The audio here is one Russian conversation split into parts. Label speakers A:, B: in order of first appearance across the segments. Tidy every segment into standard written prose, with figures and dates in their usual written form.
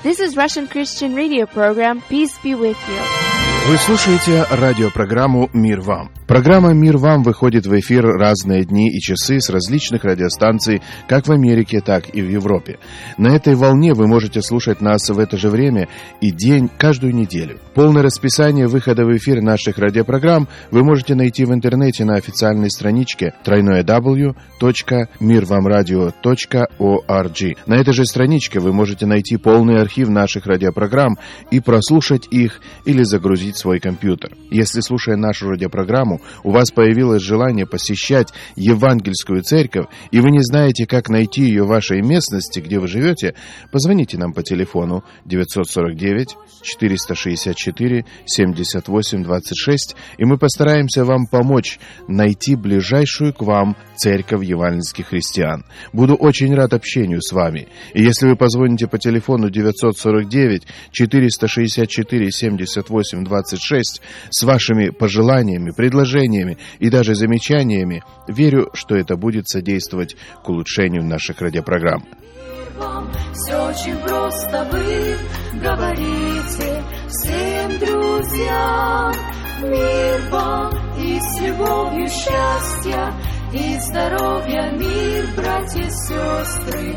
A: This is Russian Christian Radio program. Peace be with you.
B: Вы слушаете радиопрограмму «Мир вам». Программа «Мир вам» выходит в эфир разные дни и часы с различных радиостанций, как в Америке, так и в Европе. На этой волне вы можете слушать нас в это же время и день каждую неделю. Полное расписание выхода в эфир наших радиопрограмм вы можете найти в интернете на официальной страничке www.mirvamradio.org. На этой же страничке вы можете найти полный архив наших радиопрограмм и прослушать их или загрузить свой компьютер. Если, слушая нашу радиопрограмму, у вас появилось желание посещать евангельскую церковь, и вы не знаете, как найти ее в вашей местности, где вы живете, позвоните нам по телефону 949-464-78-26, и мы постараемся вам помочь найти ближайшую к вам церковь евангельских христиан. Буду очень рад общению с вами. И если вы позвоните по телефону 949-464-78-26 с вашими пожеланиями, предложениями и даже замечаниями, верю, что это будет содействовать к улучшению наших радиопрограмм.
C: Все очень просто, вы говорите всем друзьям. Мир вам и с любовью счастья и здоровья, мир, братья и сестры,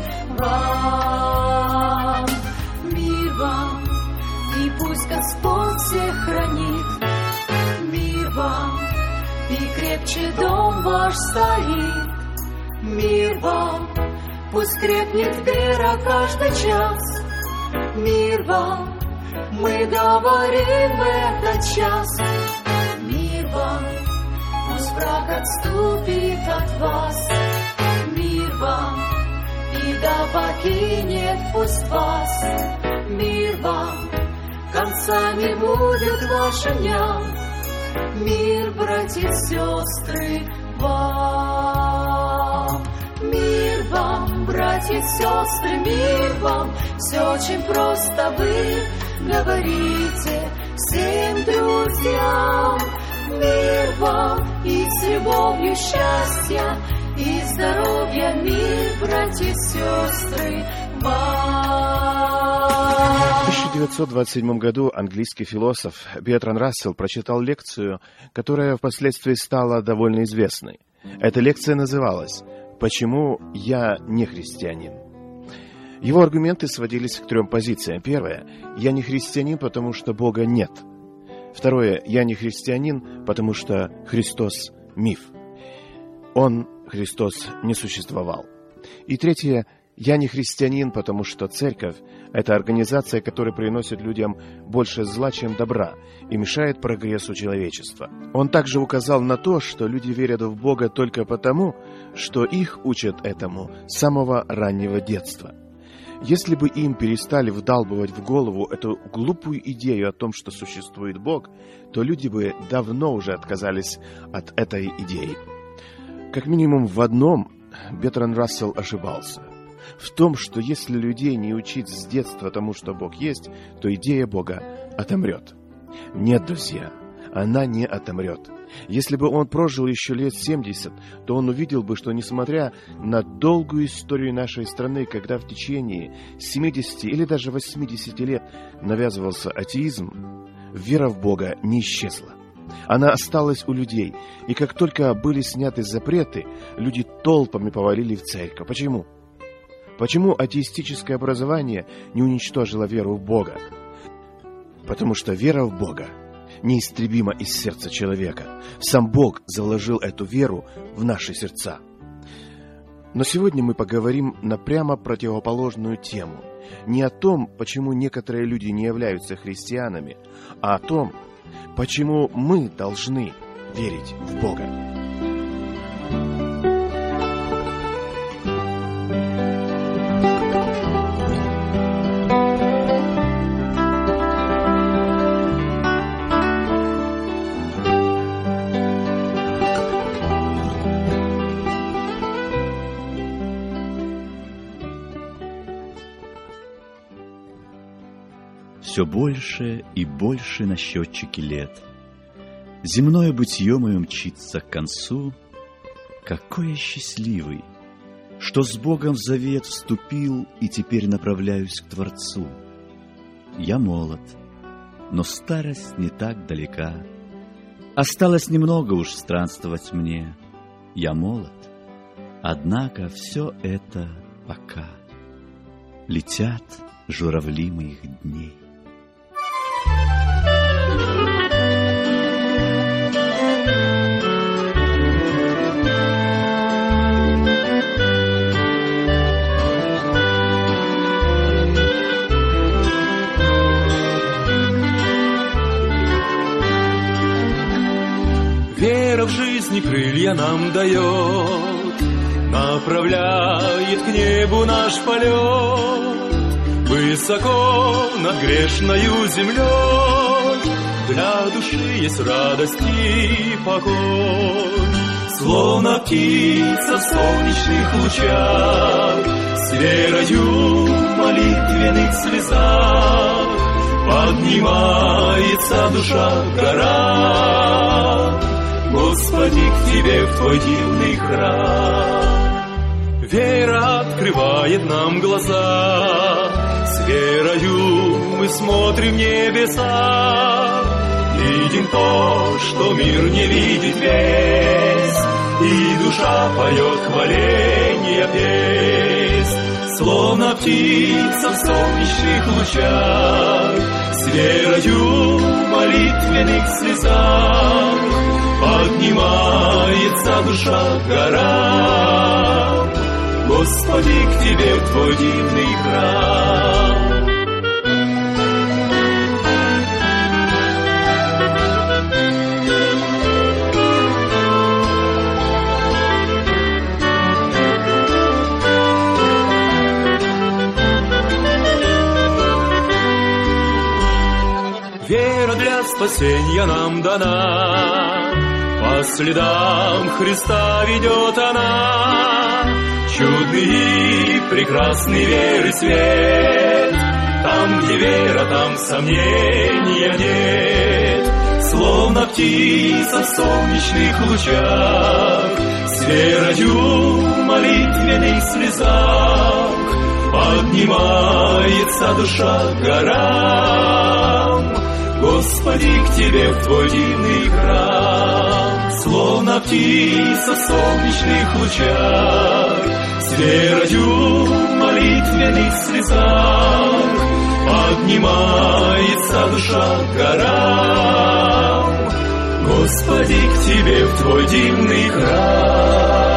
C: вам. Мир вам, и пусть Господь всех хранит. Мир вам, и крепче дом ваш стоит. Мир вам, пусть крепнет вера каждый час. Мир вам, мы говорим в этот час. Мир вам, пусть враг отступит от вас. Мир вам, беда покинет пусть вас. Мир вам, конца не будет вашим дням. Мир, братья и сестры, вам. Мир вам, братья и сестры, мир вам. Все очень просто, вы говорите всем друзьям. Мир вам и с любовью счастья и здоровья, мир, братья и сестры, вам.
B: В 1927 году английский философ Бертранд Рассел прочитал лекцию, которая впоследствии стала довольно известной. Эта лекция называлась «Почему я не христианин?». Его аргументы сводились к 3 позициям. Первое – я не христианин, потому что Бога нет. Второе – я не христианин, потому что Христос – миф. Он, Христос, не существовал. И третье – я не христианин, потому что церковь – это организация, которая приносит людям больше зла, чем добра, и мешает прогрессу человечества. Он также указал на то, что люди верят в Бога только потому, что их учат этому с самого раннего детства. Если бы им перестали вдалбывать в голову эту глупую идею о том, что существует Бог, то люди бы давно уже отказались от этой идеи. Как минимум в одном Бертранд Рассел ошибался. В том, что если людей не учить с детства тому, что Бог есть, то идея Бога отомрет. Нет, друзья, она не отомрет. Если бы он прожил еще лет 70, то он увидел бы, что несмотря на долгую историю нашей страны, когда в течение 70 или даже 80 лет навязывался атеизм, вера в Бога не исчезла. Она осталась у людей, и как только были сняты запреты, люди толпами повалили в церковь. Почему? Почему атеистическое образование не уничтожило веру в Бога? Потому что вера в Бога неистребима из сердца человека. Сам Бог заложил эту веру в наши сердца. Но сегодня мы поговорим на прямо противоположную тему. Не о том, почему некоторые люди не являются христианами, а о том, почему мы должны верить в Бога.
D: Все больше и больше на счетчике лет. Земное бытие мое мчится к концу. Какой я счастливый, что с Богом в завет вступил и теперь направляюсь к Творцу. я молод, но старость не так далека. Осталось немного уж странствовать мне. Я молод, однако все это пока. Летят журавли моих дней.
E: Вера в жизни крылья нам дает, направляет к небу наш полет. Высоко над грешною землей для души есть радость и покой. Словно птица в солнечных лучах, с верою в молитвенных слезах поднимается душа в горах. Господи, к Тебе в Твой дивный храм. Вера открывает нам глаза, с верою мы смотрим в небеса. Видим то, что мир не видит весь, и душа поет хваление песнь. Словно птица в солнечных лучах, с верою в молитвенных слезах поднимается душа к горам. Господи, к Тебе в Твой дивный храм. Вера для спасения нам дана, по следам Христа ведет она. Чудный и прекрасный веры свет, там, где вера, там сомнения нет. Словно птица в солнечных лучах, с верою в молитвенных слезах поднимается душа к горам. Господи, к Тебе в Твой дивный храм. Словно птица в солнечных лучах, с верою в молитвенных слезах поднимается душа к горам. Господи, к Тебе в Твой дивный храм.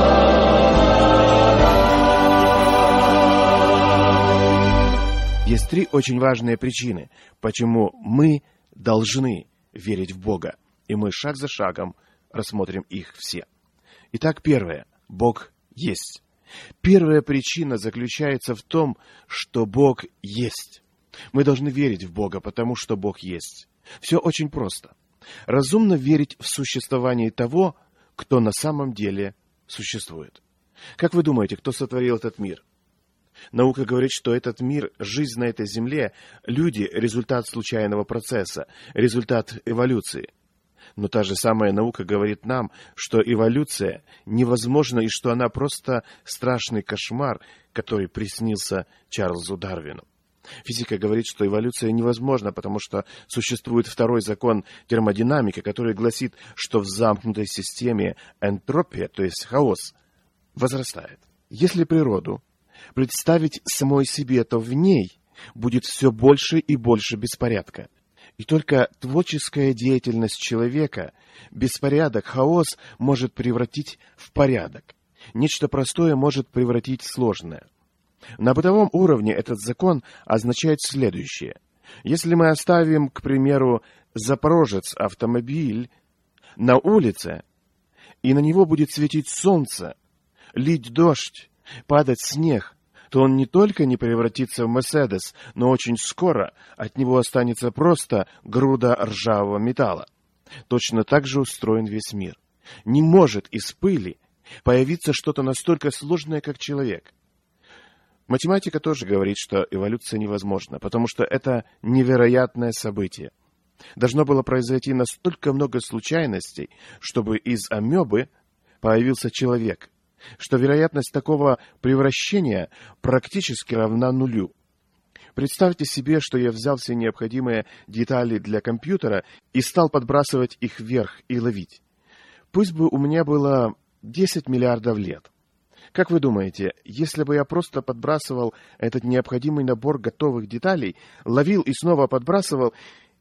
B: Есть три очень важные причины, почему мы должны верить в Бога. И мы шаг за шагом рассмотрим их все. Итак, первое. Бог есть. Первая причина заключается в том, что Бог есть. Мы должны верить в Бога, потому что Бог есть. Все очень просто. Разумно верить в существование того, кто на самом деле существует. Как вы думаете, кто сотворил этот мир? Наука говорит, что этот мир, жизнь на этой земле, люди – результат случайного процесса, результат эволюции. Но та же самая наука говорит нам, что эволюция невозможна и что она просто страшный кошмар, который приснился Чарльзу Дарвину. Физика говорит, что эволюция невозможна, потому что существует второй закон термодинамики, который гласит, что в замкнутой системе энтропия, то есть хаос, возрастает. Если природу представить самой себе, то в ней будет все больше и больше беспорядка. И только творческая деятельность человека, беспорядок, хаос может превратить в порядок. Нечто простое может превратить в сложное. На бытовом уровне этот закон означает следующее. Если мы оставим, к примеру, Запорожец автомобиль на улице, и на него будет светить солнце, лить дождь, падать снег, то он не только не превратится в Мерседес, но очень скоро от него останется просто груда ржавого металла. Точно так же устроен весь мир. Не может из пыли появиться что-то настолько сложное, как человек. Математика тоже говорит, что эволюция невозможна, потому что это невероятное событие. Должно было произойти настолько много случайностей, чтобы из амебы появился человек, что вероятность такого превращения практически равна нулю. Представьте себе, что я взял все необходимые детали для компьютера и стал подбрасывать их вверх и ловить. Пусть бы у меня было 10 миллиардов лет. Как вы думаете, если бы я просто подбрасывал этот необходимый набор готовых деталей, ловил и снова подбрасывал,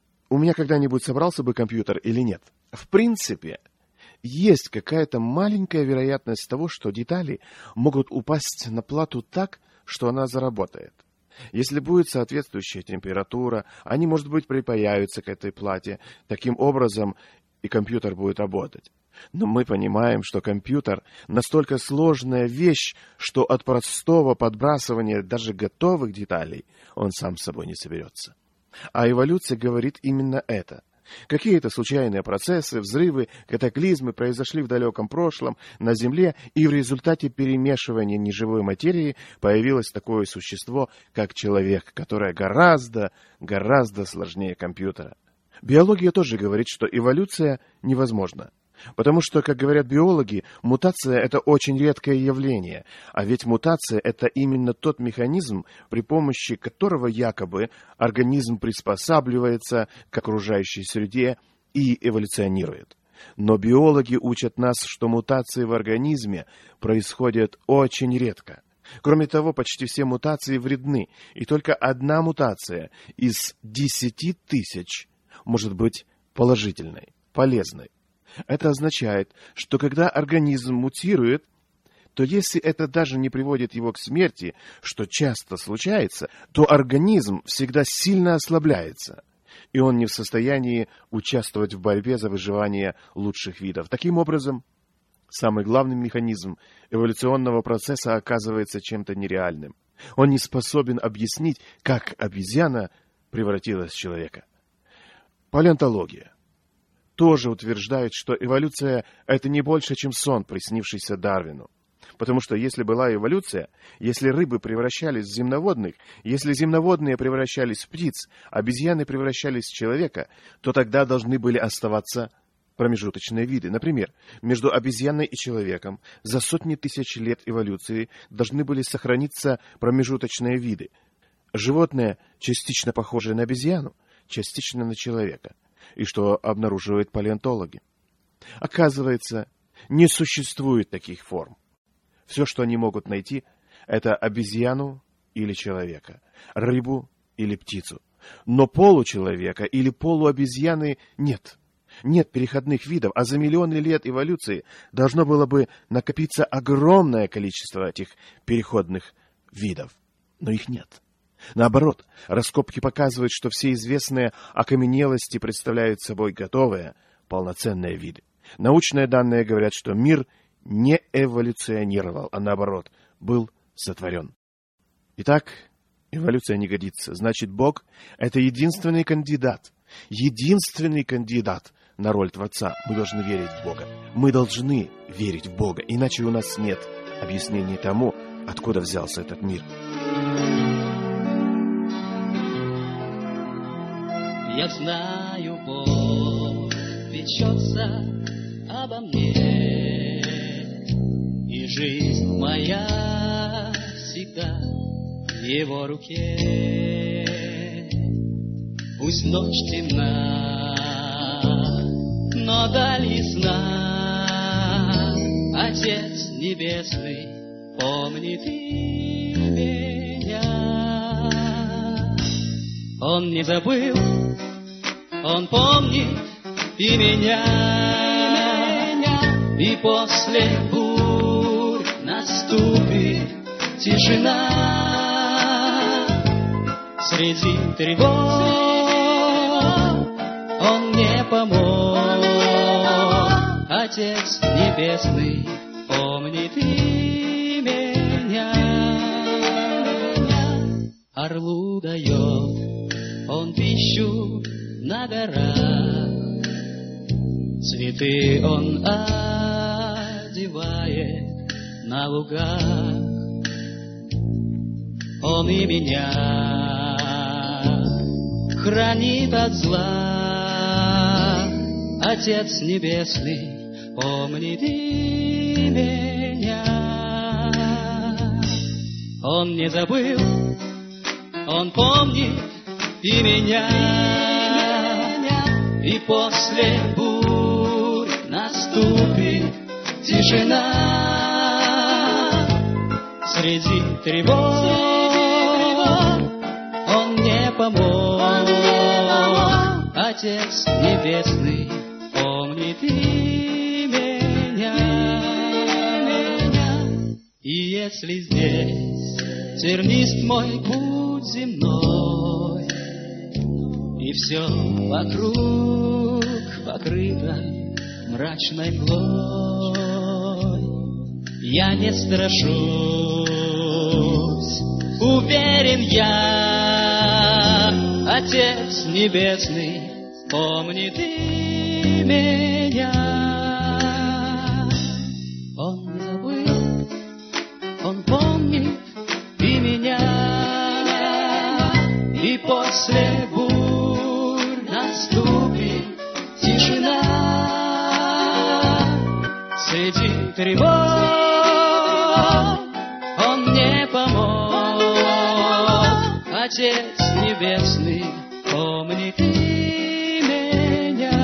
B: у меня когда-нибудь собрался бы компьютер или нет? В принципе, есть какая-то маленькая вероятность того, что детали могут упасть на плату так, что она заработает. Если будет соответствующая температура, они, может быть, припаяются к этой плате. Таким образом, и компьютер будет работать. Но мы понимаем, что компьютер настолько сложная вещь, что от простого подбрасывания даже готовых деталей он сам с собой не соберется. А эволюция говорит именно это. Какие-то случайные процессы, взрывы, катаклизмы произошли в далеком прошлом на Земле, и в результате перемешивания неживой материи появилось такое существо, как человек, которое гораздо сложнее компьютера. Биология тоже говорит, что эволюция невозможна. Потому что, как говорят биологи, мутация – это очень редкое явление. А ведь мутация – это именно тот механизм, при помощи которого якобы организм приспосабливается к окружающей среде и эволюционирует. Но биологи учат нас, что мутации в организме происходят очень редко. Кроме того, почти все мутации вредны, и только одна мутация из 10 тысяч может быть положительной, полезной. Это означает, что когда организм мутирует, то если это даже не приводит его к смерти, что часто случается, то организм всегда сильно ослабляется, и он не в состоянии участвовать в борьбе за выживание лучших видов. Таким образом, самый главный механизм эволюционного процесса оказывается чем-то нереальным. Он не способен объяснить, как обезьяна превратилась в человека. Палеонтология тоже утверждает, что эволюция – это не больше, чем сон, приснившийся Дарвину. Потому что если была эволюция, если рыбы превращались в земноводных, если земноводные превращались в птиц, обезьяны превращались в человека, то тогда должны были оставаться промежуточные виды. Например, между обезьяной и человеком за сотни тысяч лет эволюции должны были сохраниться промежуточные виды. Животное, частично похожее на обезьяну, частично на человека. И что обнаруживают палеонтологи? Оказывается, не существует таких форм. Все, что они могут найти, это обезьяну или человека, рыбу или птицу. Но получеловека или полуобезьяны нет. Нет переходных видов, а за миллионы лет эволюции должно было бы накопиться огромное количество этих переходных видов. Но их нет. Наоборот, раскопки показывают, что все известные окаменелости представляют собой готовые, полноценные виды. Научные данные говорят, что мир не эволюционировал, а наоборот, был сотворен. Итак, эволюция не годится. Значит, Бог – это единственный кандидат на роль Творца. Мы должны верить в Бога. Мы должны верить в Бога, иначе у нас нет объяснений тому, откуда взялся этот мир.
F: Я знаю, Бог печется обо мне, и жизнь моя всегда в Его руке. Пусть ночь темна, но даль ясна, Отец Небесный помнит и меня. Он не забыл, Он помнит и меня, и после бурь наступит тишина. Среди тревог Он мне помог. Отец Небесный помнит и меня. Орлу дает Он пищу на горах, цветы Он одевает на лугах. Он и меня хранит от зла. Отец Небесный помнит и меня. Он не забыл, Он помнит и меня, и после бурь наступит тишина. Среди тревог Он мне помог. Отец Небесный помнит и меня. И если здесь тернист мой путь земной, и все вокруг покрыто мрачной мглой, я не страшусь, уверен я, Отец Небесный помнит и меня. Он не забыл, Он помнит и меня, и после бурь наступит тишина. Среди тревог Он мне помог. Отец Небесный помнит и меня.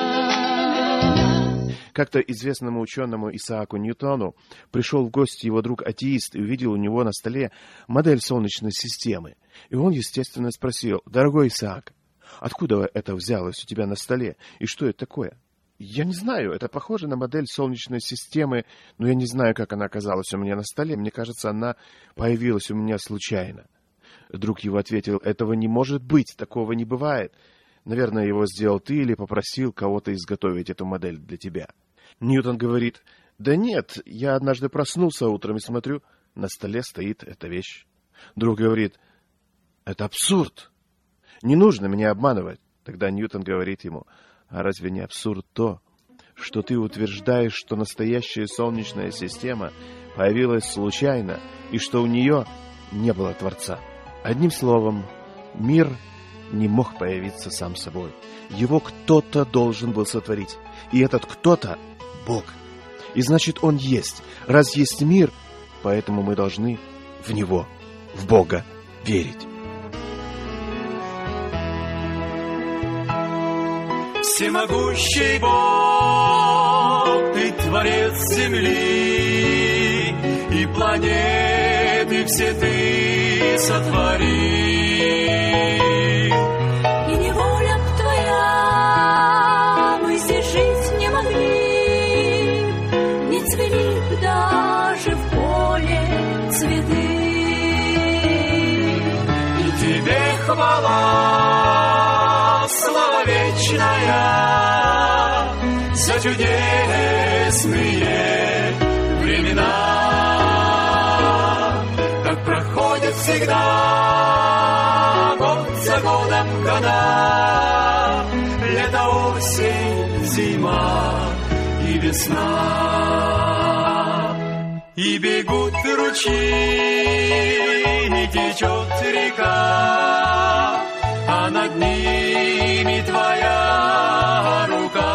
B: Как-то известному ученому Исааку Ньютону пришел в гости его друг-атеист и увидел у него на столе модель Солнечной системы. И он, естественно, спросил: «Дорогой Исаак, откуда это взялось у тебя на столе? И что это такое?» «Я не знаю, это похоже на модель Солнечной системы, но я не знаю, как она оказалась у меня на столе. Мне кажется, она появилась у меня случайно». Друг его ответил: «Этого не может быть, такого не бывает. Наверное, его сделал ты или попросил кого-то изготовить эту модель для тебя». Ньютон говорит: «Да нет, я однажды проснулся утром и смотрю, на столе стоит эта вещь». Друг говорит: «Это абсурд. Не нужно меня обманывать». Тогда Ньютон говорит ему: «А разве не абсурд то, что ты утверждаешь, что настоящая Солнечная система появилась случайно и что у нее не было Творца?» Одним словом, мир не мог появиться сам собой. Его кто-то должен был сотворить. И этот кто-то — Бог. И значит, Он есть. Раз есть мир, поэтому мы должны в Него, в Бога, верить.
E: Всемогущий Бог, Ты Творец земли, и планеты все Ты сотворил.
C: И не воля Твоя, мы здесь жить не могли, не цвели б даже в поле цветы.
E: И Тебе хвала, слава вечная, за чудесные времена. Как проходит всегда год за годом года, лето, осень, зима и весна. И бегут ручьи, и течет река, а над ними Твоя рука.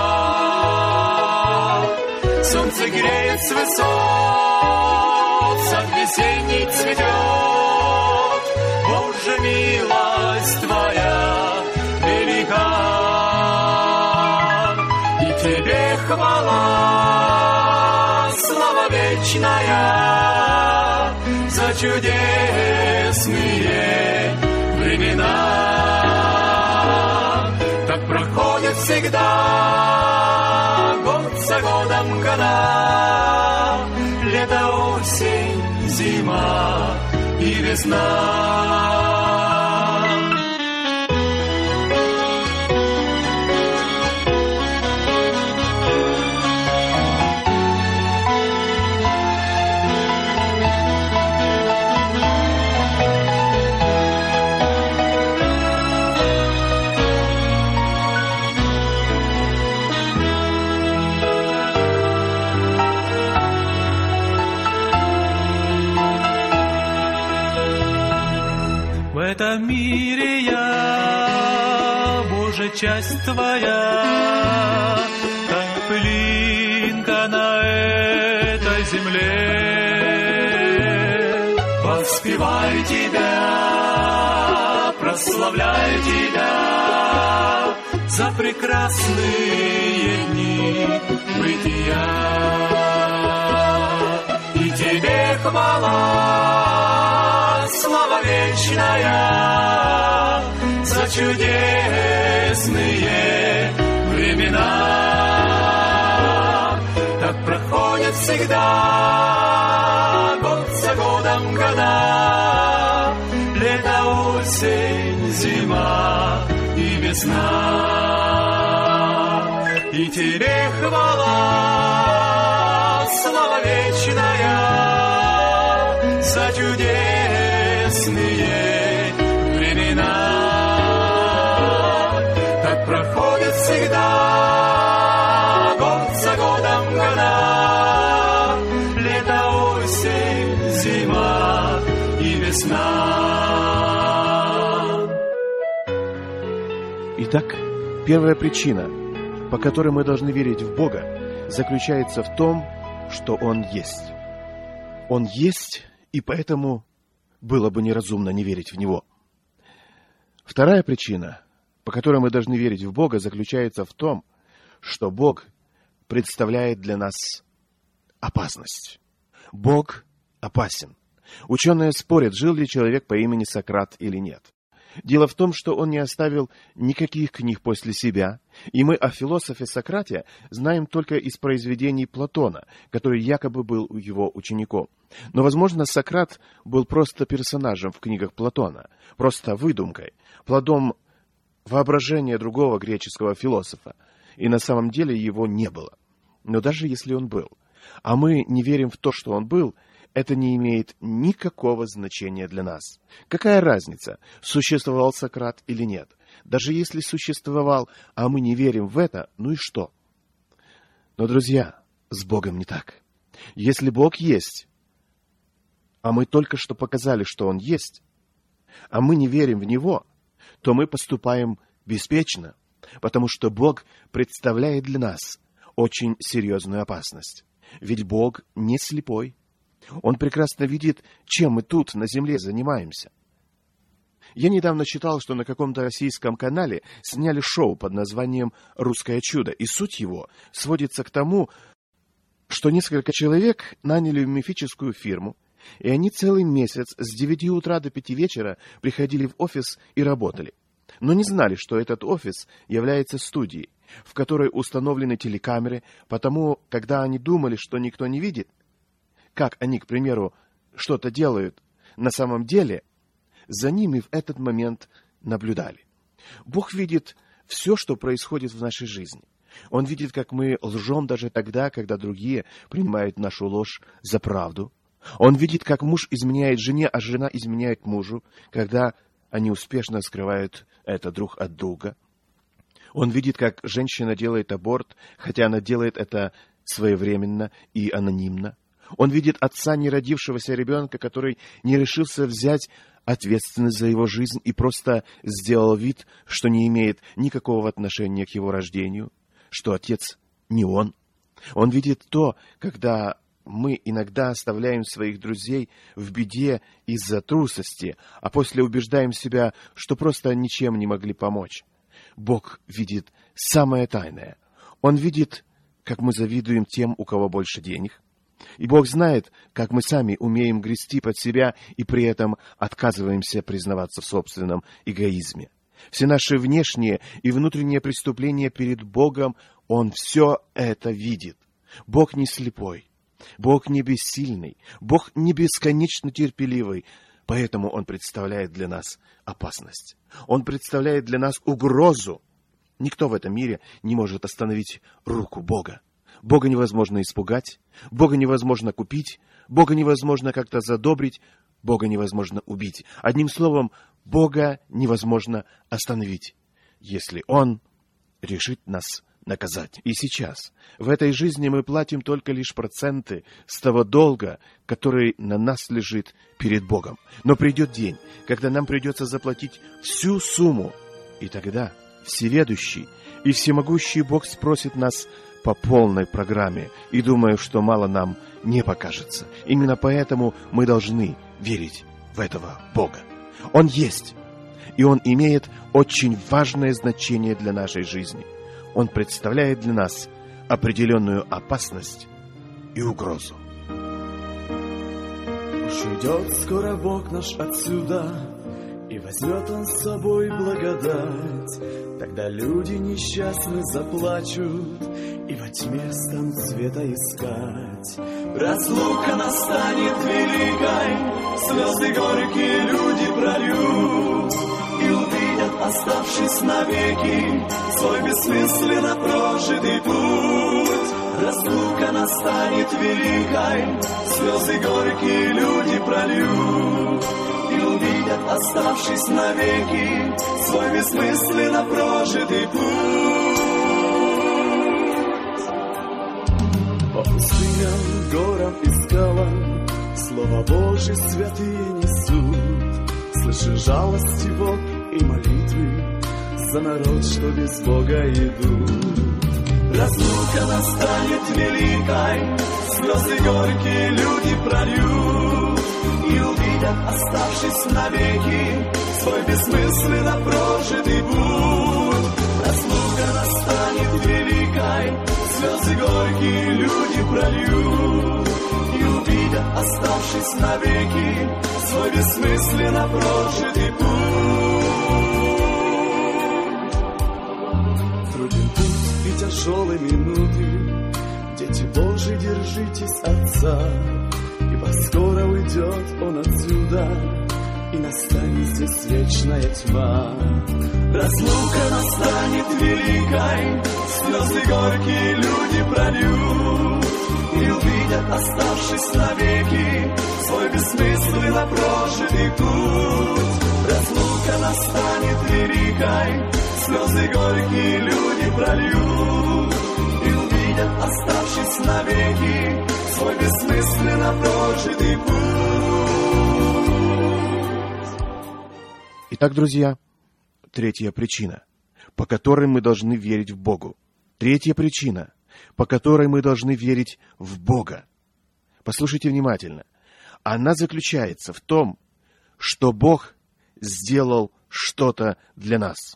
E: Солнце греет с высот, сад весенний цветет. Боже, милость Твоя велика. И Тебе хвала, слава вечная, за чудесные времена. Так проходит всегда год за годом года, лето, осень, зима и весна.
G: В этом мире я, Боже, часть Твоя, как пылинка на этой земле.
E: Воспевай Тебя, прославляю Тебя за прекрасные дни бытия. И Тебе хвала, слава вечная за чудесные времена. Так проходят всегда год за годом года, лето, осень, зима и весна. И Тебе хвала, слава вечная за чудесные времена. Так проходит всегда год за годом года, лето, осень, зима и весна.
B: Итак, первая причина, по которой мы должны верить в Бога, заключается в том, что Он есть. Он есть, и поэтому было бы неразумно не верить в Него. Вторая причина, по которой мы должны верить в Бога, заключается в том, что Бог представляет для нас опасность. Бог опасен. Ученые спорят, жил ли человек по имени Сократ или нет. Дело в том, что он не оставил никаких книг после себя, и мы о философе Сократе знаем только из произведений Платона, который якобы был его учеником. Но, возможно, Сократ был просто персонажем в книгах Платона, просто выдумкой, плодом воображения другого греческого философа, и на самом деле его не было. Но даже если он был, а мы не верим в то, что он был, это не имеет никакого значения для нас. Какая разница, существовал Сократ или нет? Даже если существовал, а мы не верим в это, ну и что? Но, друзья, с Богом не так. Если Бог есть, а мы только что показали, что Он есть, а мы не верим в Него, то мы поступаем беспечно, потому что Бог представляет для нас очень серьезную опасность. Ведь Бог не слепой. Он прекрасно видит, чем мы тут, на земле, занимаемся. Я недавно читал, что на каком-то российском канале сняли шоу под названием «Русское чудо», и суть его сводится к тому, что несколько человек наняли мифическую фирму, и они целый месяц с 9 утра до 5 вечера приходили в офис и работали. Но не знали, что этот офис является студией, в которой установлены телекамеры, потому, когда они думали, что никто не видит, как они, к примеру, что-то делают, на самом деле за ними в этот момент наблюдали. Бог видит все, что происходит в нашей жизни. Он видит, как мы лжем даже тогда, когда другие принимают нашу ложь за правду. Он видит, как муж изменяет жене, а жена изменяет мужу, когда они успешно скрывают это друг от друга. Он видит, как женщина делает аборт, хотя она делает это своевременно и анонимно. Он видит отца неродившегося ребенка, который не решился взять ответственность за его жизнь и просто сделал вид, что не имеет никакого отношения к его рождению, что отец не он. Он видит то, когда мы иногда оставляем своих друзей в беде из-за трусости, а после убеждаем себя, что просто ничем не могли помочь. Бог видит самое тайное. Он видит, как мы завидуем тем, у кого больше денег. И Бог знает, как мы сами умеем грести под себя и при этом отказываемся признаваться в собственном эгоизме. Все наши внешние и внутренние преступления перед Богом, Он все это видит. Бог не слепой, Бог не бессильный, Бог не бесконечно терпеливый, поэтому Он представляет для нас опасность. Он представляет для нас угрозу. Никто в этом мире не может остановить руку Бога. Бога невозможно испугать, Бога невозможно купить, Бога невозможно как-то задобрить, Бога невозможно убить. Одним словом, Бога невозможно остановить, если Он решит нас наказать. И сейчас, в этой жизни мы платим только лишь проценты с того долга, который на нас лежит перед Богом. Но придет день, когда нам придется заплатить всю сумму, и тогда всеведущий и всемогущий Бог спросит нас по полной программе, и думаю, что мало нам не покажется. Именно поэтому мы должны верить в этого Бога. Он есть. и он имеет очень важное значение для нашей жизни. Он представляет для нас определенную опасность и угрозу.
E: Уж уйдет скоро Бог наш отсюда, и возьмет Он с собой благодать. Тогда люди несчастны заплачут, и во тьме станут света искать. Разлука настанет великой, слезы горькие люди прольют, и увидят, оставшись навеки, свой бессмысленно прожитый путь. Разлука настанет великой, слезы горькие люди прольют, и увидят, оставшись навеки, свой бессмысленно прожитый путь. По пустыням, горам и скалам Слово Божие святые несут. Слышу жалости Бог и молитвы за народ, что без Бога идут. Разлука настанет великой, слезы горькие люди прольют, и увидят, оставшись навеки, свой бессмысленно прожитый путь. Разлука настанет великой, слезы горькие люди прольют, и увидят, оставшись навеки, свой бессмысленно прожитый путь. Труден путь и тяжелые минуты, дети Божьи, держитесь Отца, ибо скоро уйдет Он отсюда, и настанет здесь вечная тьма. Разлука настанет великой, слезы горькие люди прольют, и увидят, оставшись навеки, свой бессмысленно прожитый путь. Разлука настанет великой, слезы горькие люди прольют, и увидят, оставшись навеки, свой бессмысленно прожитый путь.
B: Итак, друзья, третья причина, по которой мы должны верить в Бога. Третья причина, по которой мы должны верить в Бога. Послушайте внимательно. Она заключается в том, что Бог сделал что-то для нас.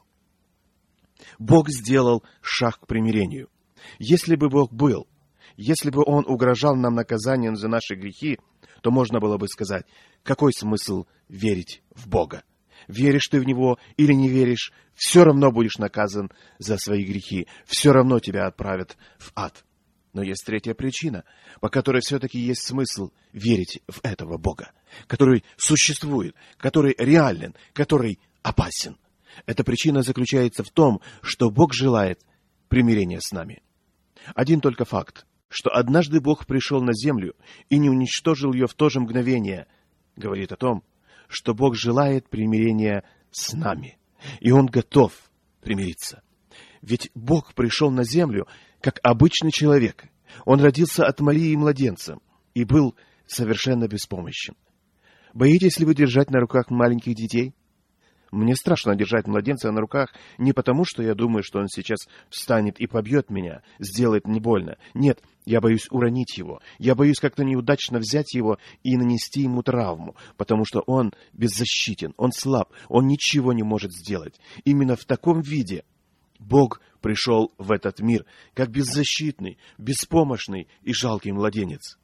B: Бог сделал шаг к примирению. Если бы Бог был, если бы Он угрожал нам наказанием за наши грехи, то можно было бы сказать, какой смысл верить в Бога? Веришь ты в Него или не веришь, все равно будешь наказан за свои грехи, все равно тебя отправят в ад. Но есть третья причина, по которой все-таки есть смысл верить в этого Бога, который существует, который реален, который опасен. Эта причина заключается в том, что Бог желает примирения с нами. Один только факт, что однажды Бог пришел на землю и не уничтожил ее в то же мгновение, говорит о том, что Бог желает примирения с нами, и Он готов примириться. Ведь Бог пришел на землю как обычный человек. Он родился от Марии младенцем и был совершенно беспомощен. Боитесь ли вы держать на руках маленьких детей? Мне страшно держать младенца на руках не потому, что я думаю, что он сейчас встанет и побьет меня, сделает мне больно. Нет, я боюсь уронить его. Я боюсь как-то неудачно взять его и нанести ему травму, потому что он беззащитен, он слаб, он ничего не может сделать. Именно в таком виде Бог пришел в этот мир, как беззащитный, беспомощный и жалкий младенец.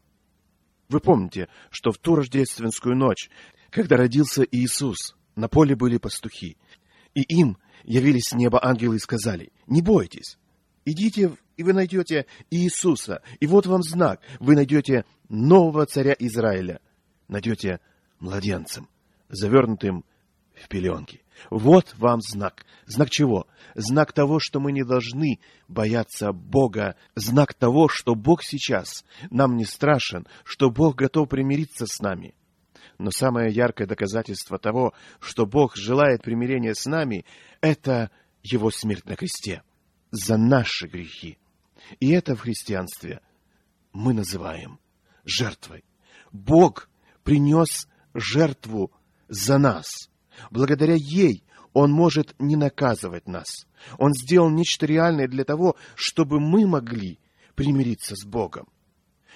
B: Вы помните, что в ту рождественскую ночь, когда родился Иисус, на поле были пастухи, и им явились с неба ангелы и сказали: «Не бойтесь, идите, и вы найдете Иисуса, и вот вам знак, вы найдете нового царя Израиля, найдете младенцем, завернутым в пеленки. Вот вам знак». Знак чего? Знак того, что мы не должны бояться Бога, знак того, что Бог сейчас нам не страшен, что Бог готов примириться с нами. Но самое яркое доказательство того, что Бог желает примирения с нами, это Его смерть на кресте за наши грехи. И это в христианстве мы называем жертвой. Бог принес жертву за нас. Благодаря ей Он может не наказывать нас. Он сделал нечто реальное для того, чтобы мы могли примириться с Богом,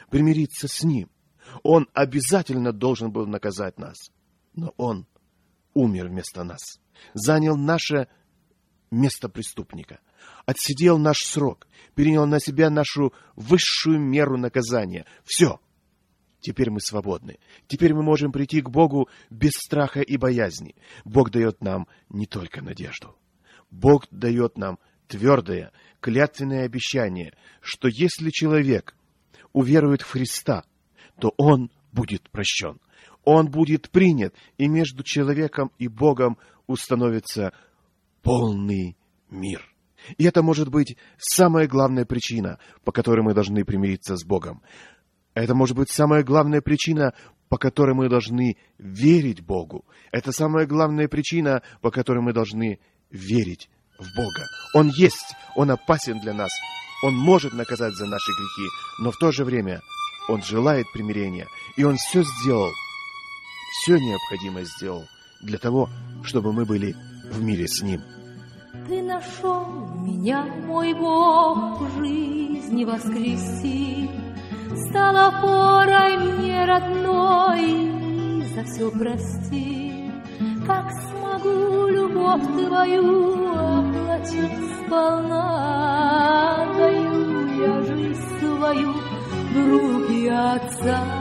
B: примириться с Ним. Он обязательно должен был наказать нас, но Он умер вместо нас, занял наше место преступника, отсидел наш срок, перенял на себя нашу высшую меру наказания. Все. Теперь мы свободны. Теперь мы можем прийти к Богу без страха и боязни. Бог дает нам не только надежду. Бог дает нам твердое, клятвенное обещание, что если человек уверует в Христа, то он будет прощен. Он будет принят, и между человеком и Богом установится полный мир. И это может быть самая главная причина, по которой мы должны примириться с Богом. Это может быть самая главная причина, по которой мы должны верить Богу. Это самая главная причина, по которой мы должны верить в Бога. Он есть, Он опасен для нас, Он может наказать за наши грехи, но в то же время Он желает примирения, и Он все сделал, все необходимое сделал для того, чтобы мы были в мире с Ним.
C: Ты нашел меня, мой Бог, в жизни воскреси, стал опорой мне родной, за все прости. Как смогу любовь Твою оплатить сполна, даю я жизнь свою в руки Отца.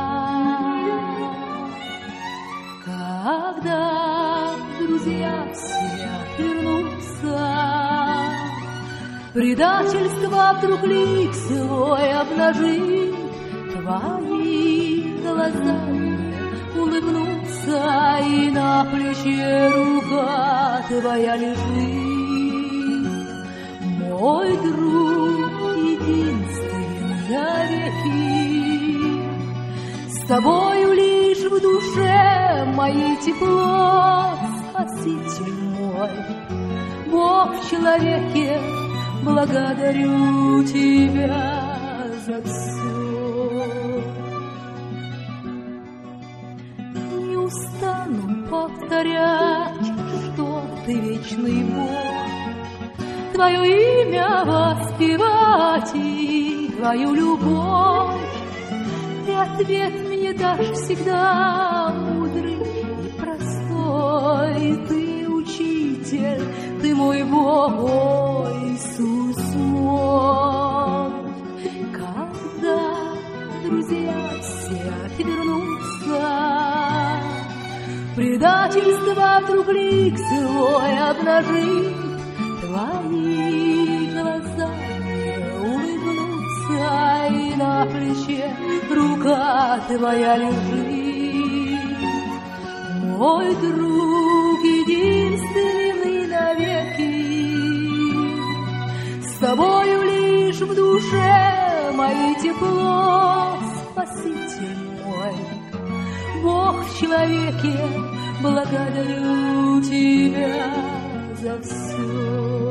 C: Когда друзья все вернутся, предательство вдруг лик свой обнажит, Твои глаза мне улыбнутся, и на плече рука Твоя лежит. Мой друг единственный навеки, с Тобою лишь в душе моей тепло, Спаситель мой, Бог в человеке, благодарю Тебя за все. Не устану повторять, что Ты вечный Бог, Твое имя воспевать и Твою любовь. Ты ответ мне дашь всегда мудрый и простой. Ты учитель, Ты мой Бог, о Иисус мой. Когда друзья все отвернутся, предательство вдруг лик свой обнажит, Твои глаза мне улыбнутся, и на плече рука Твоя лежит. Мой друг единственный навеки, с Тобою лишь в душе моей тепло, Спаситель мой, Бог в человеке, благодарю Тебя за все.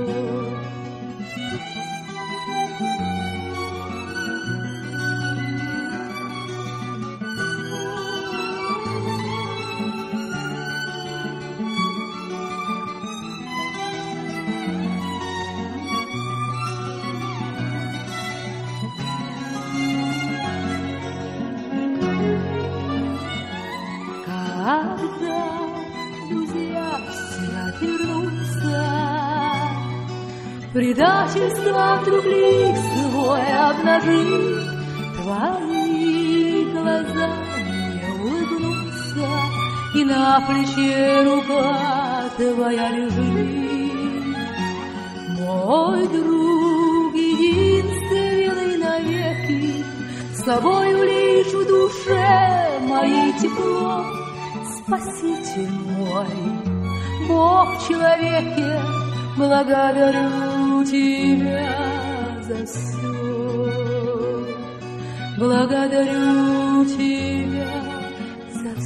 C: Когда друзья все вернутся, предательство вдруг лик свой обнажит, Твои глаза мне улыбнутся, и на плече рука Твоя лежит. Мой друг единственный навеки, с Тобою лишь в душе моей тепло, Спаситель мой, Бог в человеке, благодарю Тебя за все. Благодарю Тебя за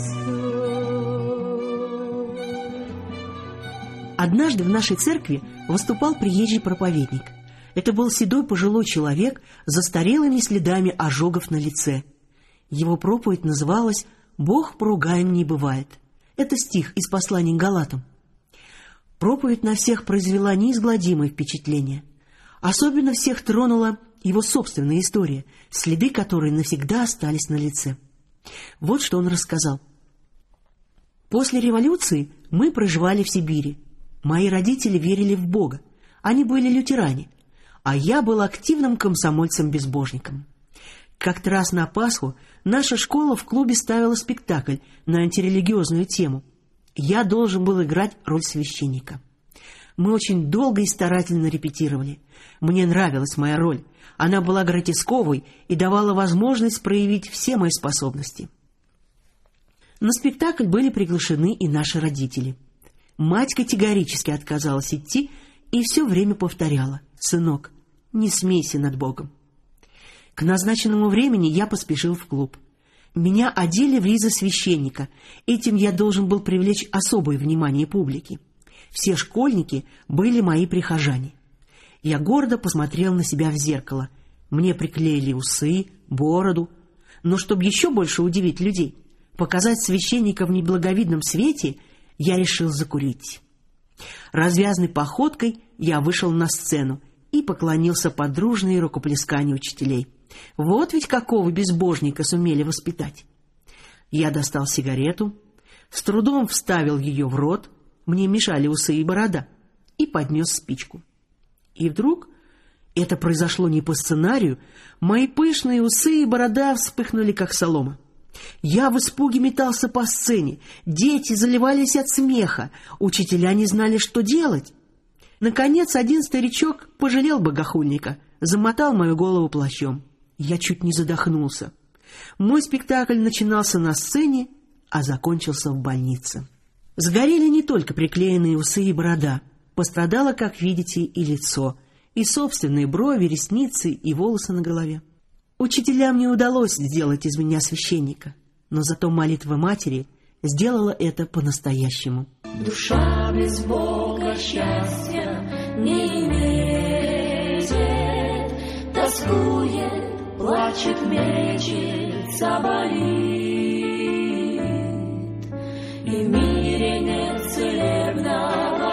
C: все.
H: Однажды в нашей церкви выступал приезжий проповедник. Это был седой пожилой человек с застарелыми следами ожогов на лице. Его проповедь называлась «Бог поругаем не бывает». Это стих из послания к Галатам. Проповедь на всех произвела неизгладимое впечатление. Особенно всех тронула его собственная история, следы которой навсегда остались на лице. Вот что он рассказал. После революции мы проживали в Сибири. Мои родители верили в Бога. Они были лютеране, а я был активным комсомольцем-безбожником. Как-то раз на Пасху наша школа в клубе ставила спектакль на антирелигиозную тему. Я должен был играть роль священника. Мы очень долго и старательно репетировали. Мне нравилась моя роль. Она была гротесковой и давала возможность проявить все мои способности. На спектакль были приглашены и наши родители. Мать категорически отказалась идти и все время повторяла: «Сынок, не смейся над Богом». К назначенному времени я поспешил в клуб. Меня одели в ризы священника. Этим я должен был привлечь особое внимание публики. Все школьники были мои прихожане. Я гордо посмотрел на себя в зеркало. Мне приклеили усы, бороду. Но чтобы еще больше удивить людей, показать священника в неблаговидном свете, я решил закурить. Развязной походкой я вышел на сцену и поклонился под дружные рукоплескания учителей. Вот ведь какого безбожника сумели воспитать. Я достал сигарету, с трудом вставил ее в рот, мне мешали усы и борода, и поднес спичку. И вдруг, это произошло не по сценарию, мои пышные усы и борода вспыхнули, как солома. Я в испуге метался по сцене, дети заливались от смеха, учителя не знали, что делать. Наконец, один старичок пожалел богохульника, замотал мою голову плащом. Я чуть не задохнулся. Мой спектакль начинался на сцене, а закончился в больнице. Сгорели не только приклеенные усы и борода. Пострадало, как видите, и лицо, и собственные брови, ресницы и волосы на голове. Учителям не удалось сделать из меня священника, но зато молитва матери сделала это по-настоящему.
C: Душа без Бога счастья не имеет, тоскует, плачет, мечется, болит, и в мире нет целебного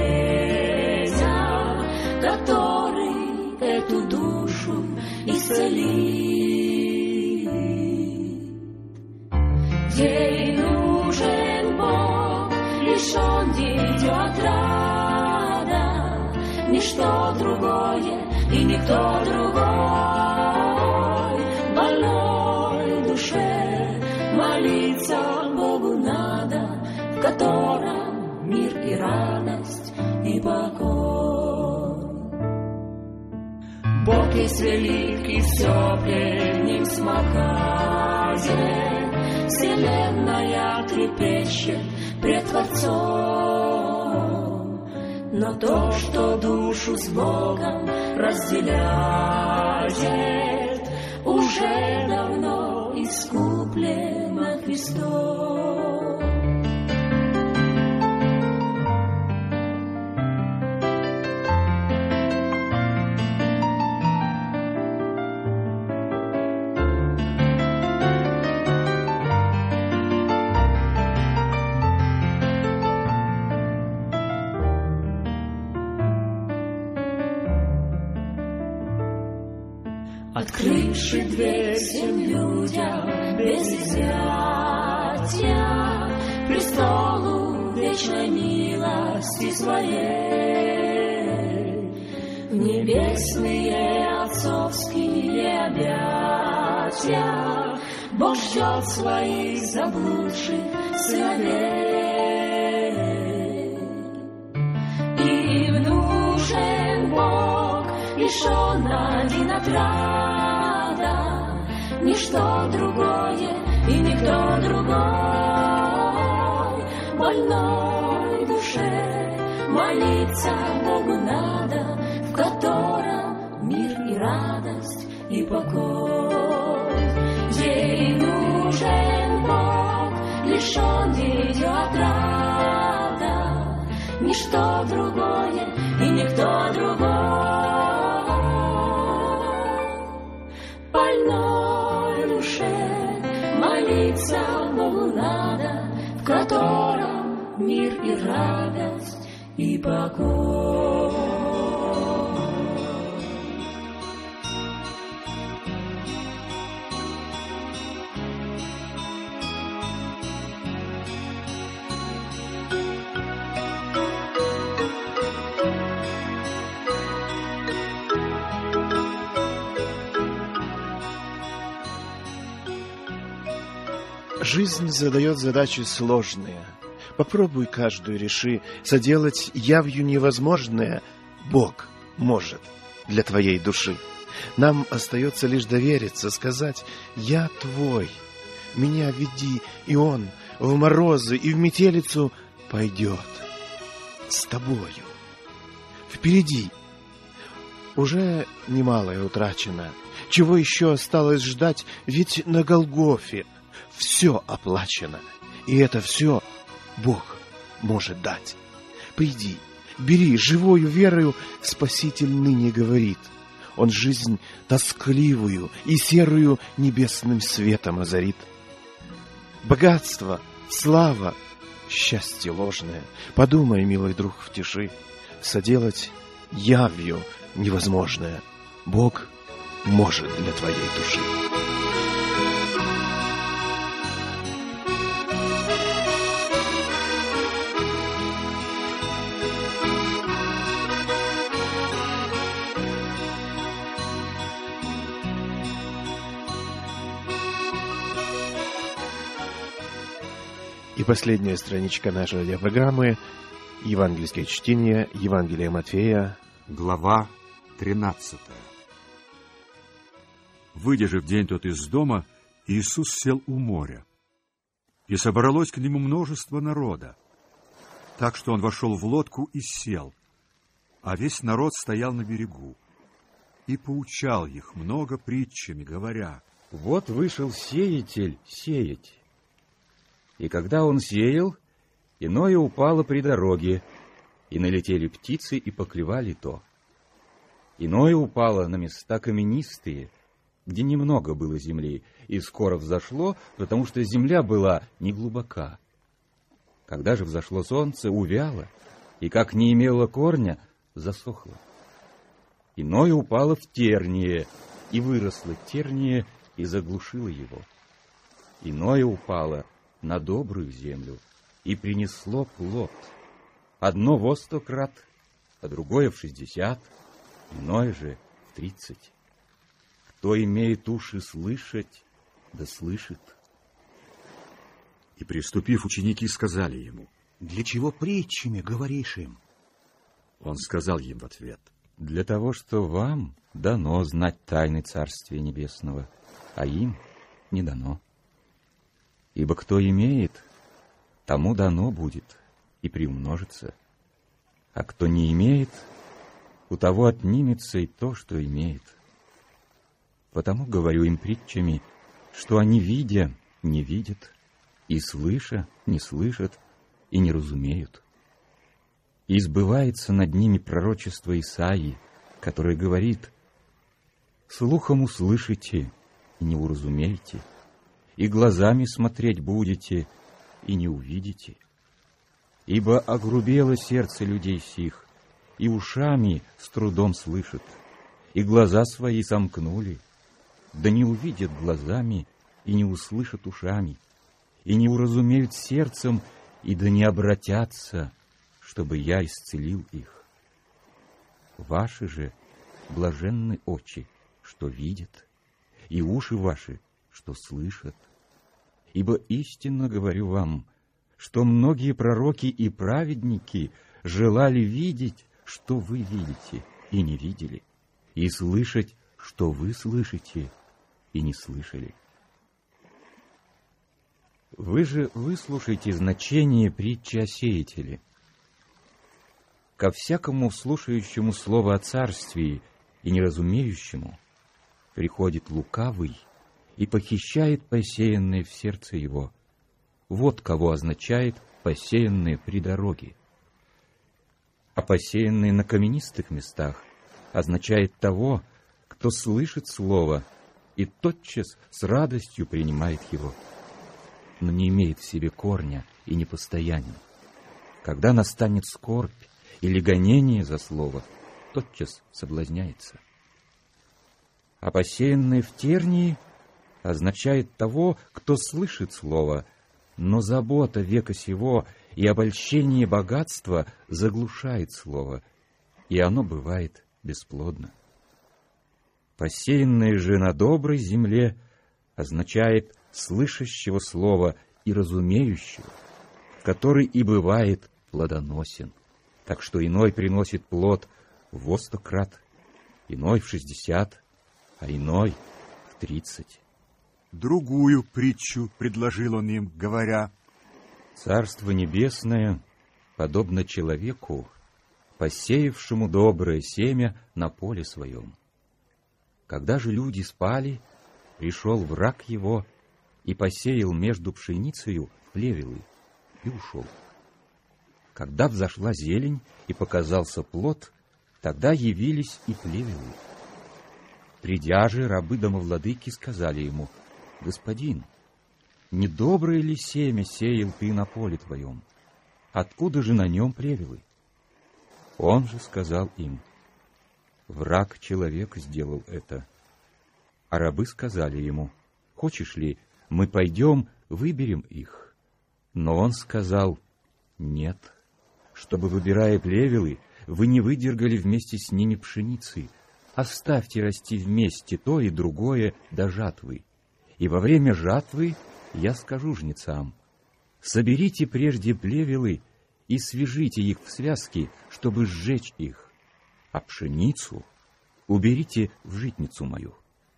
C: елея, который эту душу исцелит. Ей нужен Бог, лишь Он идет рада, ничто другое и никто другой. Больной душе молиться Богу надо, в котором мир и радость и покой. Бог есть велик, и все пред Ним смолкает, вселенная трепещет пред Творцом. Но то, что душу с Богом разделяет, уже давно искуплено Христом. Открывши дверь всем людям без изъятия, престолу вечной милости своей, в небесные отцовские объятия Бог ждет своих заблудших сыновей. И нужен Бог, лишь Он один отрада, ничто другое и никто другой. Больной душе молиться Богу надо, в котором мир и радость и покой. Ей нужен Бог, лишь Он ведет рада, ничто другое и никто другой. Больной душе молиться Богу надо, в котором мир и радость и покой.
B: Жизнь задает задачи сложные. Попробуй каждую реши, соделать явью невозможное Бог может для твоей души. Нам остается лишь довериться, сказать: «Я твой, меня веди», и Он в морозы и в метелицу пойдет с тобою. Впереди уже немалое утрачено. Чего еще осталось ждать? Ведь на Голгофе все оплачено, и это все Бог может дать. Приди, бери, живою верою Спаситель ныне говорит. Он жизнь тоскливую и серую небесным светом озарит. Богатство, слава, счастье ложное, подумай, милый друг, в тиши, соделать явью невозможное Бог может для твоей души. И последняя страничка нашей радиопрограммы — евангельское чтение, Евангелие Матфея,
I: глава 13. Выйдя же в день тот из дома, Иисус сел у моря, и собралось к нему множество народа, так что он вошел в лодку и сел, а весь народ стоял на берегу, и поучал их много притчами, говоря:
J: «Вот вышел сеятель сеять. И когда он сеял, иное упало при дороге, и налетели птицы и поклевали то. Иное упало на места каменистые, где немного было земли, и скоро взошло, потому что земля была неглубока. Когда же взошло солнце, увяло, и как не имело корня, засохло. Иное упало в терние, и выросло терние, и заглушило его. Иное упало на добрую землю, и принесло плод. Одно во 100 крат, а другое в 60, иное же в 30. Кто имеет уши слышать, да слышит».
I: И, приступив, ученики сказали ему:
K: «Для чего притчами говоришь им?»
I: Он сказал им в ответ:
J: «Для того, что вам дано знать тайны Царствия Небесного, а им не дано. Ибо кто имеет, тому дано будет и приумножится, а кто не имеет, у того отнимется и то, что имеет. Потому говорю им притчами, что они, видя, не видят, и слыша, не слышат, и не разумеют. И сбывается над ними пророчество Исаии, которое говорит: слухом услышите и не уразумеете, и глазами смотреть будете и не увидите. Ибо огрубело сердце людей сих, и ушами с трудом слышат, и глаза свои сомкнули, да не увидят глазами и не услышат ушами, и не уразумеют сердцем, и да не обратятся, чтобы я исцелил их. Ваши же блаженны очи, что видят, и уши ваши, что слышат. Ибо истинно говорю вам, что многие пророки и праведники желали видеть, что вы видите, и не видели, и слышать, что вы слышите, и не слышали. Вы же выслушайте значение притчи о сеятеле. Ко всякому слушающему слово о царствии и неразумеющему приходит лукавый и похищает посеянное в сердце его. Вот кого означает посеянное при дороге. А посеянное на каменистых местах означает того, кто слышит слово и тотчас с радостью принимает его, но не имеет в себе корня и непостоянен. Когда настанет скорбь или гонение за слово, тотчас соблазняется. А посеянное в тернии означает того, кто слышит слово, но забота века сего и обольщение богатства заглушает слово, и оно бывает бесплодно. Посеянное же на доброй земле означает слышащего слова и разумеющего, который и бывает плодоносен, так что иной приносит плод в 100 крат, иной в 60, а иной в 30.
I: Другую притчу предложил он им, говоря:
J: Царство Небесное подобно человеку, посеявшему доброе семя на поле своем. Когда же люди спали, пришел враг его и посеял между пшеницею плевелы и ушел. Когда взошла зелень и показался плод, тогда явились и плевелы. Придя же, рабы домовладыки сказали ему: «Господин, недоброе ли семя сеял ты на поле твоем? Откуда же на нем плевелы?» Он же сказал им: «Враг человек сделал это». А рабы сказали ему: «Хочешь ли, мы пойдем, выберем их?» Но он сказал: «Нет, чтобы, выбирая плевелы, вы не выдергали вместе с ними пшеницы. Оставьте расти вместе то и другое до жатвы. И во время жатвы я скажу жнецам: соберите прежде плевелы и свяжите их в связки, чтобы сжечь их, а пшеницу уберите в житницу мою».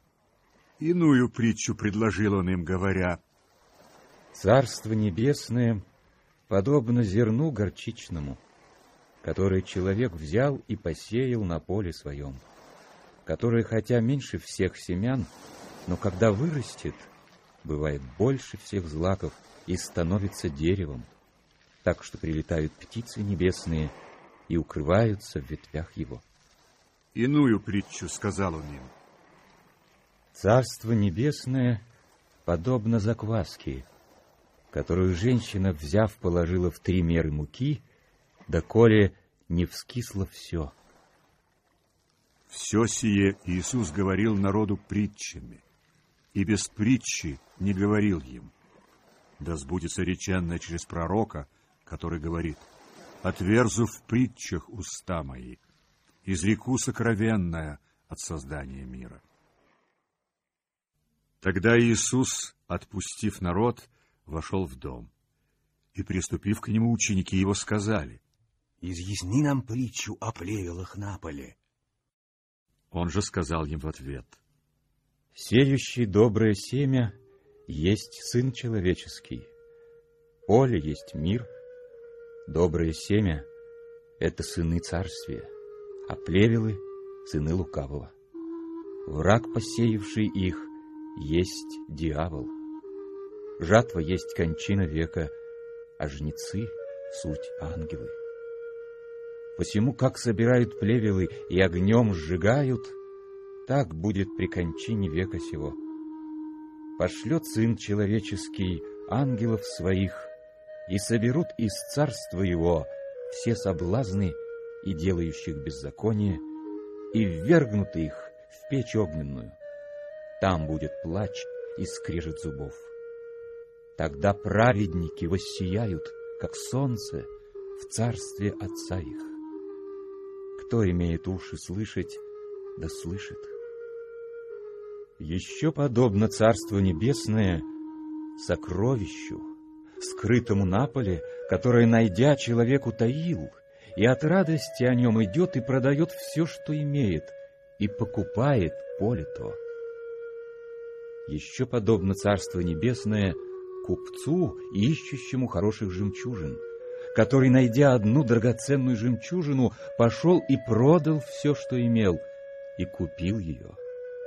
I: Иную притчу предложил он им, говоря:
J: Царство Небесное подобно зерну горчичному, которое человек взял и посеял на поле своем, которое, хотя меньше всех семян, но когда вырастет, бывает больше всех злаков и становится деревом, так что прилетают птицы небесные и укрываются в ветвях его.
I: Иную притчу сказал он им:
J: Царство Небесное подобно закваске, которую женщина, взяв, положила в 3 меры муки, доколе не вскисло все.
I: Все сие Иисус говорил народу притчами, и без притчи не говорил им. Да сбудется реченное через пророка, который говорит: «Отверзу в притчах уста мои, изреку сокровенное от создания мира». Тогда Иисус, отпустив народ, вошел в дом. И, приступив к нему, ученики его сказали:
K: «Изъясни нам притчу о плевелах на поле».
I: Он же сказал им в ответ:
J: «Сеющий доброе семя есть Сын Человеческий, поле есть мир, доброе семя — это сыны Царствия, а плевелы — сыны Лукавого. Враг, посеявший их, есть дьявол. Жатва есть кончина века, а жнецы — суть ангелы. Посему, как собирают плевелы и огнем сжигают, так будет при кончине века сего. Пошлет Сын Человеческий ангелов своих, и соберут из царства его все соблазны и делающих беззаконие, и ввергнут их в печь огненную. Там будет плач и скрежет зубов. Тогда праведники воссияют, как солнце, в царстве Отца их. Кто имеет уши слышать, да слышит. Еще подобно Царство Небесное сокровищу, скрытому на поле, которое, найдя, человек утаил, и от радости о нем идет и продает все, что имеет, и покупает поле то. Еще подобно Царство Небесное купцу, ищущему хороших жемчужин, который, найдя одну драгоценную жемчужину, пошел и продал все, что имел, и купил ее.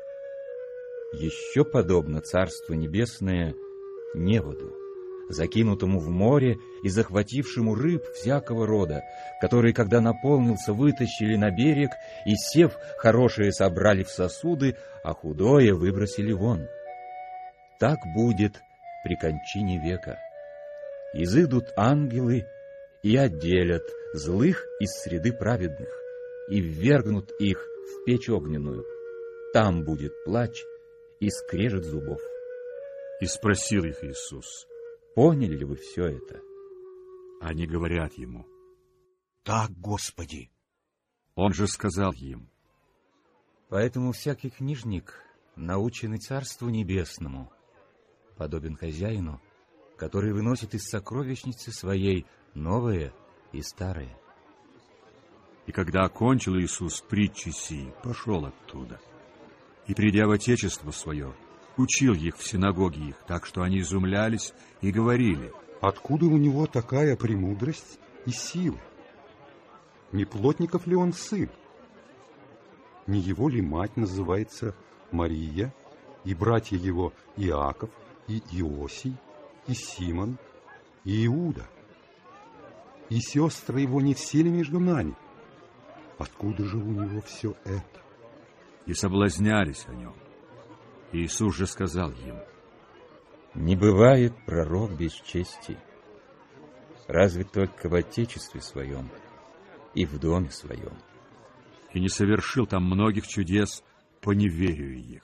J: Еще подобно Царство Небесное неводу, закинутому в море и захватившему рыб всякого рода, которые, когда наполнился, вытащили на берег и, сев, хорошее собрали в сосуды, а худое выбросили вон. Так будет при кончине века. Изыдут ангелы и отделят злых из среды праведных и ввергнут их в печь огненную. Там будет плач и скрежет зубов.
I: И спросил их Иисус:
J: поняли ли вы все это?
I: Они говорят ему:
K: так, Господи.
I: Он же сказал им:
J: поэтому всякий книжник, наученный Царству Небесному, подобен хозяину, который выносит из сокровищницы своей новое и старое.
I: И когда окончил Иисус притчи сии, пошел оттуда. И, придя в отечество свое, учил их в синагоге их, так что они изумлялись и говорили:
L: откуда у него такая премудрость и сила? Не плотников ли он сын? Не его ли мать называется Мария, и братья его Иаков, и Иосий, и Симон, и Иуда? И сестры его не все ли между нами? Откуда же у него все это?
I: И соблазнялись о нем. Иисус же сказал им:
J: не бывает пророк без чести, разве только в отечестве своем и в доме своем.
I: И не совершил там многих чудес по неверию их.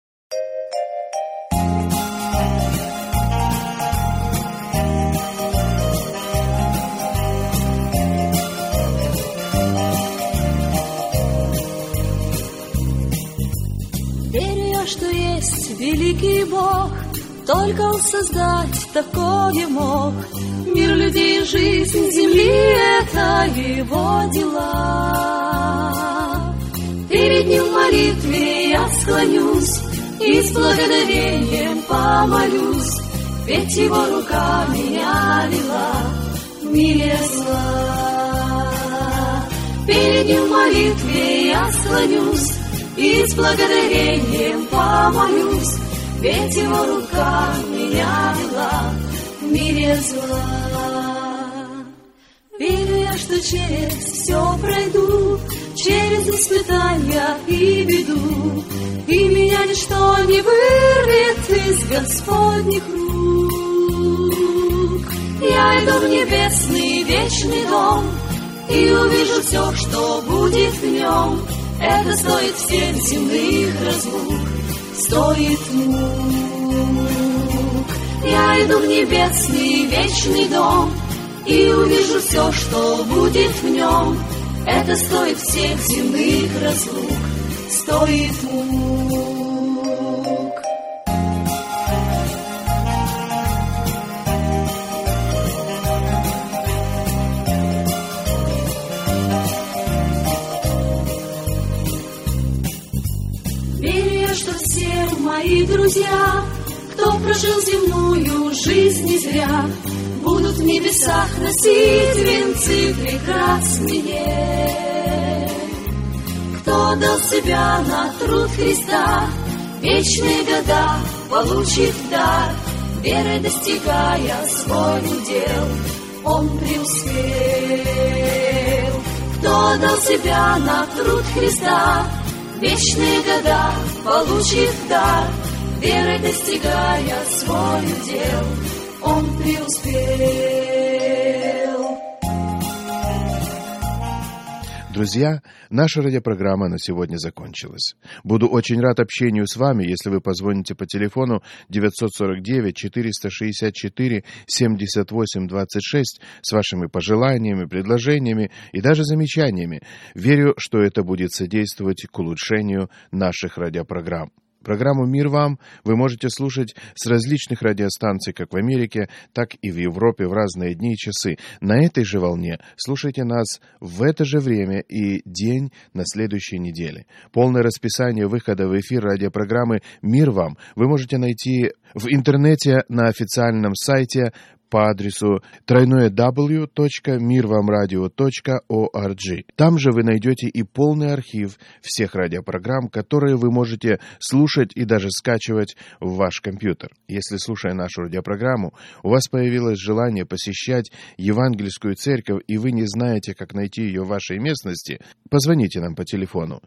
C: Что есть великий Бог, только Он создать такое мог. Мир людей, жизнь земли — это Его дела. Перед Ним в молитве я склонюсь и с благодарением помолюсь, ведь Его рука меня вела в мире зла. Перед Ним в молитве я склонюсь и с благодарением помолюсь, ведь Его рука меня вела в мире зла. Верю я, что через все пройду, через испытания и беду, и меня ничто не вырвет из Господних рук. Я иду в небесный вечный дом и увижу все, что будет в нем. Это стоит всех земных разлук, стоит мук. Я иду в небесный вечный дом и увижу все, что будет в нем. Это стоит всех земных разлук, стоит мук. Мои друзья, кто прожил земную жизнь не зря, будут в небесах носить венцы прекрасные. Кто дал себя на труд Христа, вечные года получит дар, верой достигая свой удел, он преуспел. Кто дал себя на труд Христа, вечные года получит дар, верой достигая свой удел, он преуспел.
B: Друзья, наша радиопрограмма на сегодня закончилась. Буду очень рад общению с вами, если вы позвоните по телефону 949-464-78-26 с вашими пожеланиями, предложениями и даже замечаниями. Верю, что это будет содействовать к улучшению наших радиопрограмм. Программу «Мир вам» вы можете слушать с различных радиостанций как в Америке, так и в Европе в разные дни и часы. На этой же волне слушайте нас в это же время и день на следующей неделе. Полное расписание выхода в эфир радиопрограммы «Мир вам» вы можете найти в интернете на официальном сайте по адресу www.mirvamradio.org. Там же вы найдете и полный архив всех радиопрограмм, которые вы можете слушать и даже скачивать в ваш компьютер. Если, слушая нашу радиопрограмму, у вас появилось желание посещать Евангельскую церковь, и вы не знаете, как найти ее в вашей местности, позвоните нам по телефону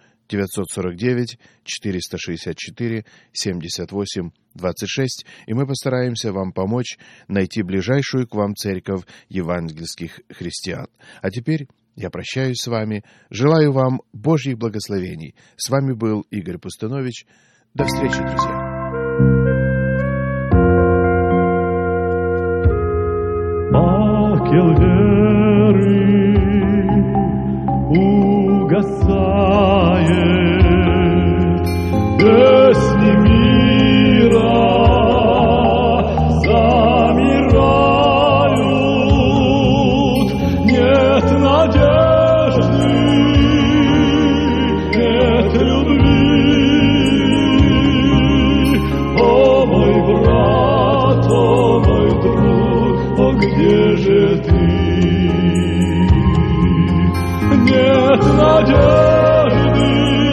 B: 949-464-78-26, и мы постараемся вам помочь найти ближайшую к вам церковь евангельских христиан. А теперь я прощаюсь с вами, желаю вам Божьих благословений. С вами был Игорь Пустунович. До встречи, друзья.
E: Факел веры угасает, песни мира нет надежды,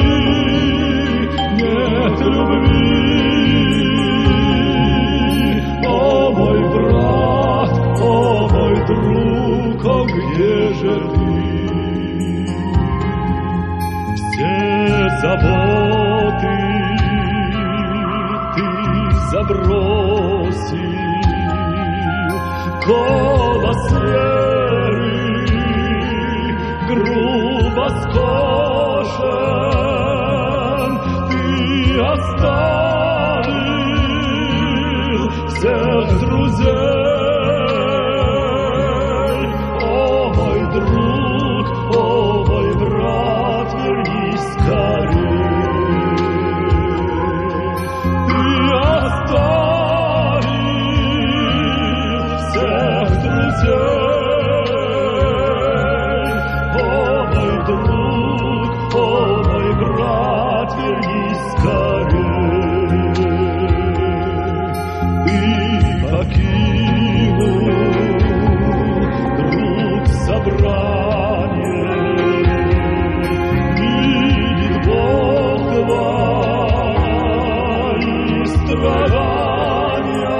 E: нет любви. О, мой брат, о, мой друг, о, где же ты? Все заботы ты забросил, голос веры грубо скошен, ты оставил всех друзей. О, мой друг, о, мой брат, вернись скорей. Ты оставил всех друзей. О, мой друг, о, мой брат, вернись скорей. Ты покинул, друг, собрание. Видит Бог твои страдания.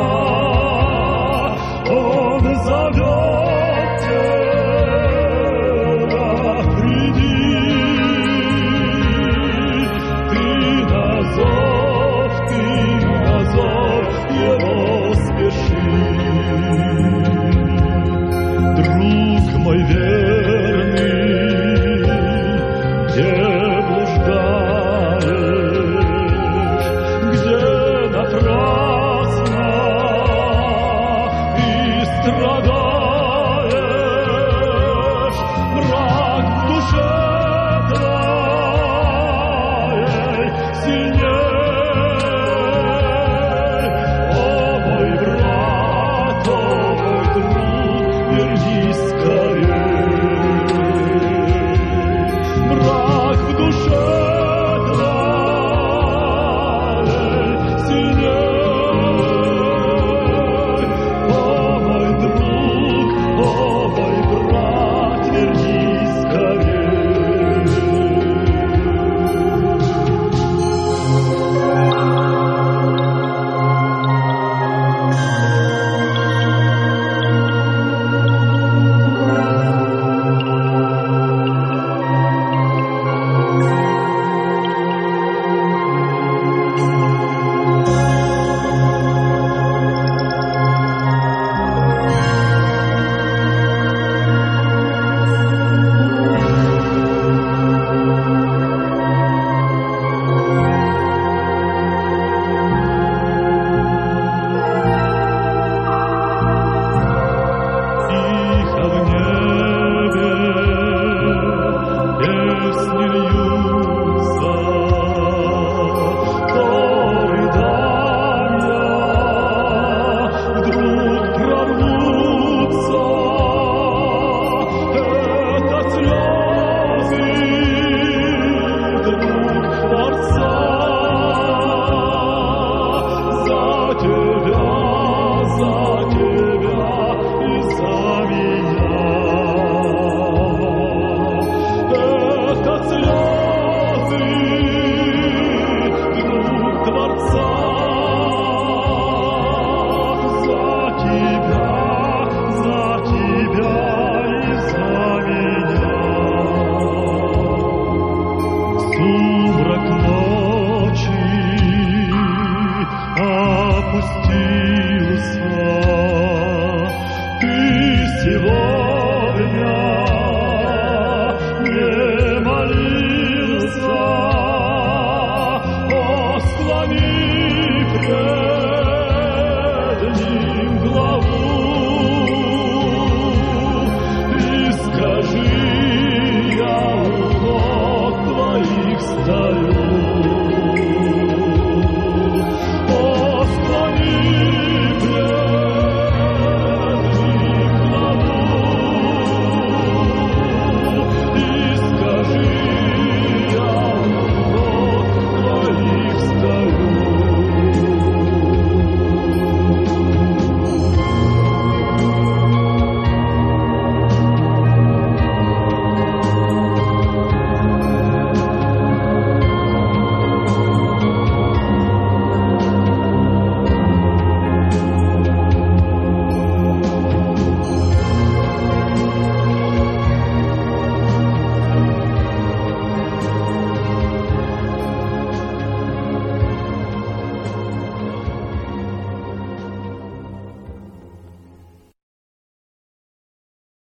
E: Он зовет тебя, приди. Ты на зов его спеши. Друг мой верный, где блуждаешь, где напрасно ты страдаешь, мрак в душе твоей сильней. О, мой брат, о, мой друг, вернись скорей. Мрак в душе твоей сильней. О, мой друг, о, мой брат, вернись скорей. Тихо в небе песни льются, то рыдания вдруг прорвутся. Это слезы, друг Творца, за тебя и за меня. Это слезы, друг Творца, за тебя и за меня. Сумрак ночи опустился, ты сегодня